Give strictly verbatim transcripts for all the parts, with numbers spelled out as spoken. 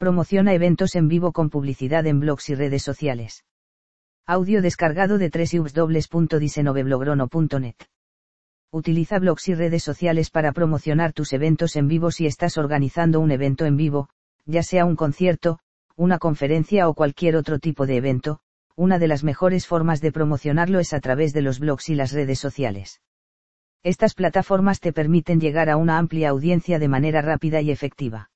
Promociona eventos en vivo con publicidad en blogs y redes sociales. Audio descargado de doble u doble u doble u punto diecinueve blogrono punto net. Utiliza blogs y redes sociales para promocionar tus eventos en vivo si estás organizando un evento en vivo, ya sea un concierto, una conferencia o cualquier otro tipo de evento. Una de las mejores formas de promocionarlo es a través de los blogs y las redes sociales. Estas plataformas te permiten llegar a una amplia audiencia de manera rápida y efectiva.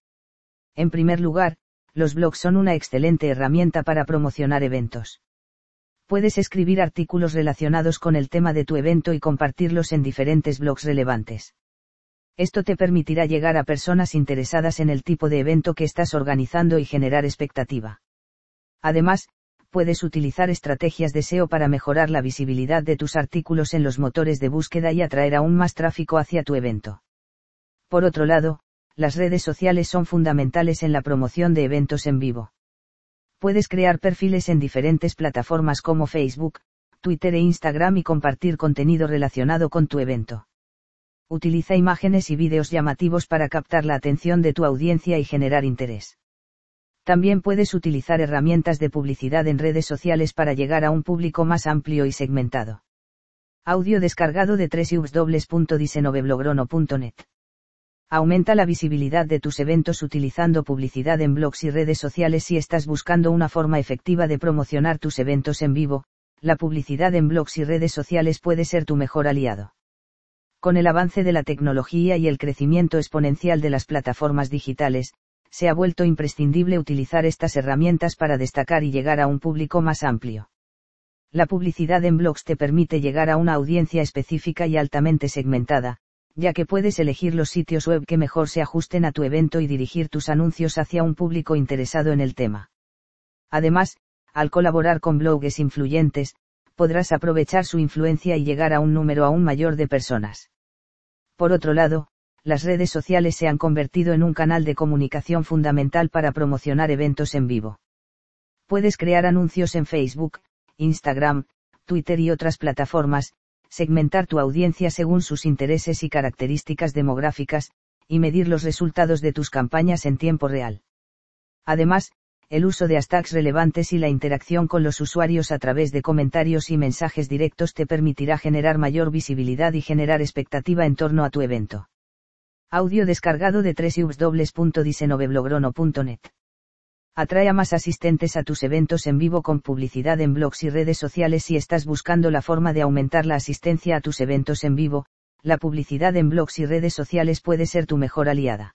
En primer lugar, los blogs son una excelente herramienta para promocionar eventos. Puedes escribir artículos relacionados con el tema de tu evento y compartirlos en diferentes blogs relevantes. Esto te permitirá llegar a personas interesadas en el tipo de evento que estás organizando y generar expectativa. Además, puedes utilizar estrategias de S E O para mejorar la visibilidad de tus artículos en los motores de búsqueda y atraer aún más tráfico hacia tu evento. Por otro lado, las redes sociales son fundamentales en la promoción de eventos en vivo. Puedes crear perfiles en diferentes plataformas como Facebook, Twitter e Instagram y compartir contenido relacionado con tu evento. Utiliza imágenes y vídeos llamativos para captar la atención de tu audiencia y generar interés. También puedes utilizar herramientas de publicidad en redes sociales para llegar a un público más amplio y segmentado. Audio descargado de doble u doble u doble u punto diecinueve blogrono punto net. Aumenta la visibilidad de tus eventos utilizando publicidad en blogs y redes sociales si estás buscando una forma efectiva de promocionar tus eventos en vivo. La publicidad en blogs y redes sociales puede ser tu mejor aliado. Con el avance de la tecnología y el crecimiento exponencial de las plataformas digitales, se ha vuelto imprescindible utilizar estas herramientas para destacar y llegar a un público más amplio. La publicidad en blogs te permite llegar a una audiencia específica y altamente segmentada, ya que puedes elegir los sitios web que mejor se ajusten a tu evento y dirigir tus anuncios hacia un público interesado en el tema. Además, al colaborar con blogs influyentes, podrás aprovechar su influencia y llegar a un número aún mayor de personas. Por otro lado, las redes sociales se han convertido en un canal de comunicación fundamental para promocionar eventos en vivo. Puedes crear anuncios en Facebook, Instagram, Twitter y otras plataformas, segmentar tu audiencia según sus intereses y características demográficas, y medir los resultados de tus campañas en tiempo real. Además, el uso de hashtags relevantes y la interacción con los usuarios a través de comentarios y mensajes directos te permitirá generar mayor visibilidad y generar expectativa en torno a tu evento. Audio descargado de doble u doble u doble u punto diecinueve blogrono punto net. Atrae a más asistentes a tus eventos en vivo con publicidad en blogs y redes sociales si estás buscando la forma de aumentar la asistencia a tus eventos en vivo. La publicidad en blogs y redes sociales puede ser tu mejor aliada.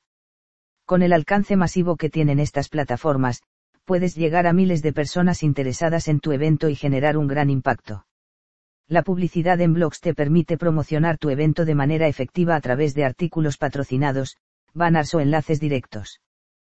Con el alcance masivo que tienen estas plataformas, puedes llegar a miles de personas interesadas en tu evento y generar un gran impacto. La publicidad en blogs te permite promocionar tu evento de manera efectiva a través de artículos patrocinados, banners o enlaces directos.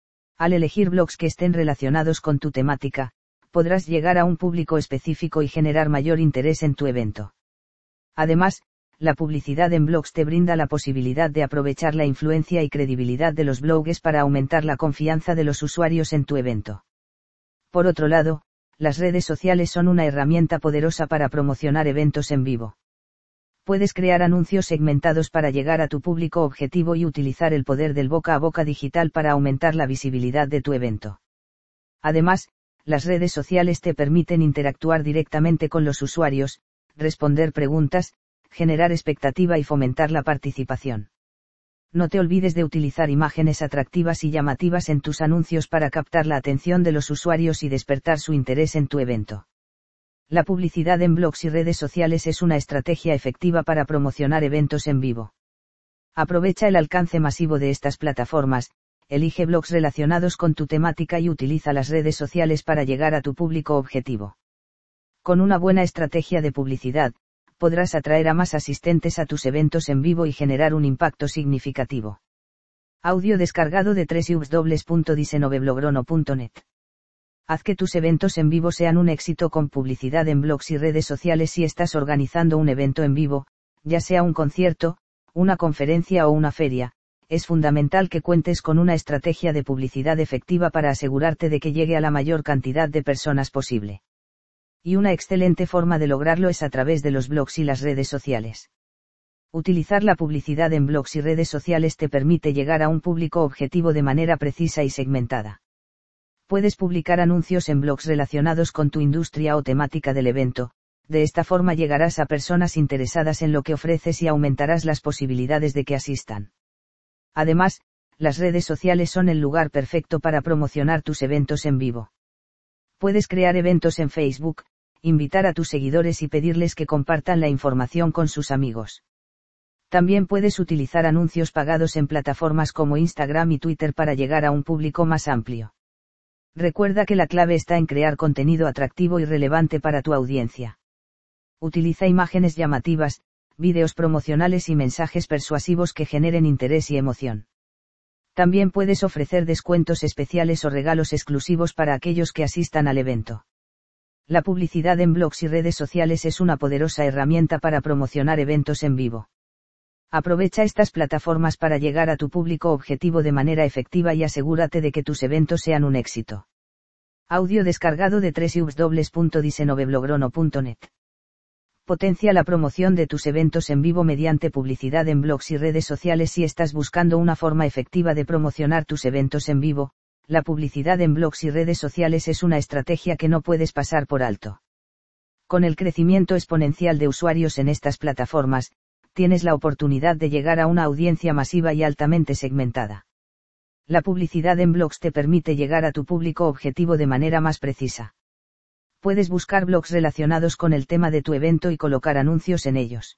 Al elegir blogs que estén relacionados con tu temática, podrás llegar a un público específico y generar mayor interés en tu evento. Además, la publicidad en blogs te brinda la posibilidad de aprovechar la influencia y credibilidad de los blogs para aumentar la confianza de los usuarios en tu evento. Por otro lado, las redes sociales son una herramienta poderosa para promocionar eventos en vivo. Puedes crear anuncios segmentados para llegar a tu público objetivo y utilizar el poder del boca a boca digital para aumentar la visibilidad de tu evento. Además, las redes sociales te permiten interactuar directamente con los usuarios, responder preguntas, generar expectativa y fomentar la participación. No te olvides de utilizar imágenes atractivas y llamativas en tus anuncios para captar la atención de los usuarios y despertar su interés en tu evento. La publicidad en blogs y redes sociales es una estrategia efectiva para promocionar eventos en vivo. Aprovecha el alcance masivo de estas plataformas, elige blogs relacionados con tu temática y utiliza las redes sociales para llegar a tu público objetivo. Con una buena estrategia de publicidad, podrás atraer a más asistentes a tus eventos en vivo y generar un impacto significativo. Audio descargado de doble u doble u doble u punto diecinueve blogrono punto net. Haz que tus eventos en vivo sean un éxito con publicidad en blogs y redes sociales si estás organizando un evento en vivo, ya sea un concierto, una conferencia o una feria. Es fundamental que cuentes con una estrategia de publicidad efectiva para asegurarte de que llegue a la mayor cantidad de personas posible. Y una excelente forma de lograrlo es a través de los blogs y las redes sociales. Utilizar la publicidad en blogs y redes sociales te permite llegar a un público objetivo de manera precisa y segmentada. Puedes publicar anuncios en blogs relacionados con tu industria o temática del evento. De esta forma llegarás a personas interesadas en lo que ofreces y aumentarás las posibilidades de que asistan. Además, las redes sociales son el lugar perfecto para promocionar tus eventos en vivo. Puedes crear eventos en Facebook, invitar a tus seguidores y pedirles que compartan la información con sus amigos. También puedes utilizar anuncios pagados en plataformas como Instagram y Twitter para llegar a un público más amplio. Recuerda que la clave está en crear contenido atractivo y relevante para tu audiencia. Utiliza imágenes llamativas, vídeos promocionales y mensajes persuasivos que generen interés y emoción. También puedes ofrecer descuentos especiales o regalos exclusivos para aquellos que asistan al evento. La publicidad en blogs y redes sociales es una poderosa herramienta para promocionar eventos en vivo. Aprovecha estas plataformas para llegar a tu público objetivo de manera efectiva y asegúrate de que tus eventos sean un éxito. Audio descargado de doble u doble u doble u punto diecinueve blogro punto net. Potencia la promoción de tus eventos en vivo mediante publicidad en blogs y redes sociales. Si estás buscando una forma efectiva de promocionar tus eventos en vivo, la publicidad en blogs y redes sociales es una estrategia que no puedes pasar por alto. Con el crecimiento exponencial de usuarios en estas plataformas, tienes la oportunidad de llegar a una audiencia masiva y altamente segmentada. La publicidad en blogs te permite llegar a tu público objetivo de manera más precisa. Puedes buscar blogs relacionados con el tema de tu evento y colocar anuncios en ellos.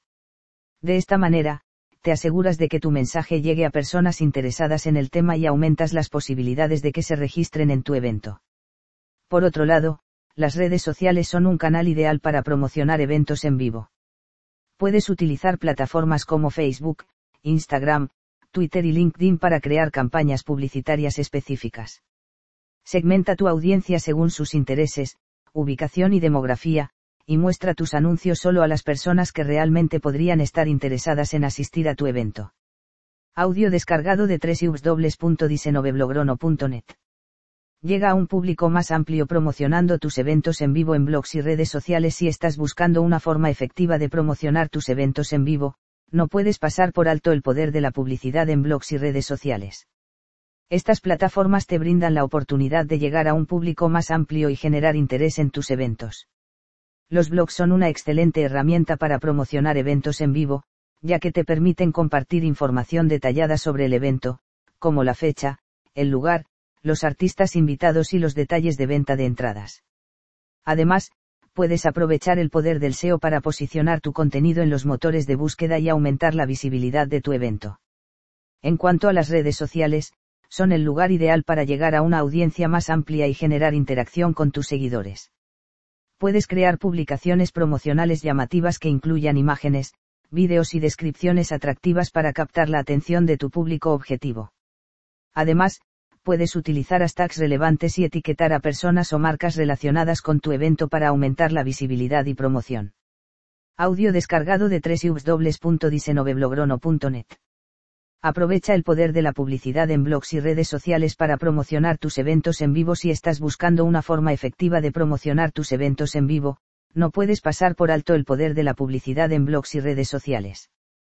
De esta manera, te aseguras de que tu mensaje llegue a personas interesadas en el tema y aumentas las posibilidades de que se registren en tu evento. Por otro lado, las redes sociales son un canal ideal para promocionar eventos en vivo. Puedes utilizar plataformas como Facebook, Instagram, Twitter y LinkedIn para crear campañas publicitarias específicas. Segmenta tu audiencia según sus intereses, ubicación y demografía, y muestra tus anuncios solo a las personas que realmente podrían estar interesadas en asistir a tu evento. Audio descargado de doble u doble u doble u punto diecinueve blogro punto net. Llega a un público más amplio promocionando tus eventos en vivo en blogs y redes sociales. Si estás buscando una forma efectiva de promocionar tus eventos en vivo, no puedes pasar por alto el poder de la publicidad en blogs y redes sociales. Estas plataformas te brindan la oportunidad de llegar a un público más amplio y generar interés en tus eventos. Los blogs son una excelente herramienta para promocionar eventos en vivo, ya que te permiten compartir información detallada sobre el evento, como la fecha, el lugar, los artistas invitados y los detalles de venta de entradas. Además, puedes aprovechar el poder del S E O para posicionar tu contenido en los motores de búsqueda y aumentar la visibilidad de tu evento. En cuanto a las redes sociales, son el lugar ideal para llegar a una audiencia más amplia y generar interacción con tus seguidores. Puedes crear publicaciones promocionales llamativas que incluyan imágenes, vídeos y descripciones atractivas para captar la atención de tu público objetivo. Además, puedes utilizar hashtags relevantes y etiquetar a personas o marcas relacionadas con tu evento para aumentar la visibilidad y promoción. Audio descargado de doble u doble u doble u punto diecinueve blogro punto net. Aprovecha el poder de la publicidad en blogs y redes sociales para promocionar tus eventos en vivo. Si estás buscando una forma efectiva de promocionar tus eventos en vivo, no puedes pasar por alto el poder de la publicidad en blogs y redes sociales.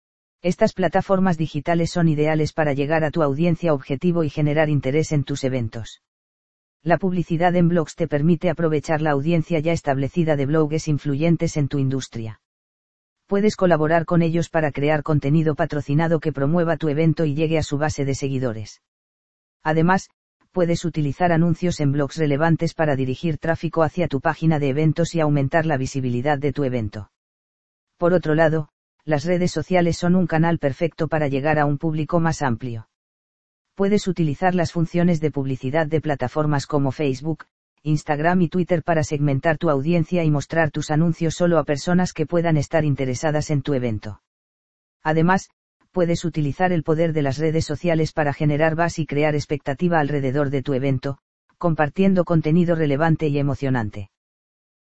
Estas plataformas digitales son ideales para llegar a tu audiencia objetivo y generar interés en tus eventos. La publicidad en blogs te permite aprovechar la audiencia ya establecida de bloggers influyentes en tu industria. Puedes colaborar con ellos para crear contenido patrocinado que promueva tu evento y llegue a su base de seguidores. Además, puedes utilizar anuncios en blogs relevantes para dirigir tráfico hacia tu página de eventos y aumentar la visibilidad de tu evento. Por otro lado, las redes sociales son un canal perfecto para llegar a un público más amplio. Puedes utilizar las funciones de publicidad de plataformas como Facebook, Instagram y Twitter para segmentar tu audiencia y mostrar tus anuncios solo a personas que puedan estar interesadas en tu evento. Además, puedes utilizar el poder de las redes sociales para generar buzz y crear expectativa alrededor de tu evento, compartiendo contenido relevante y emocionante.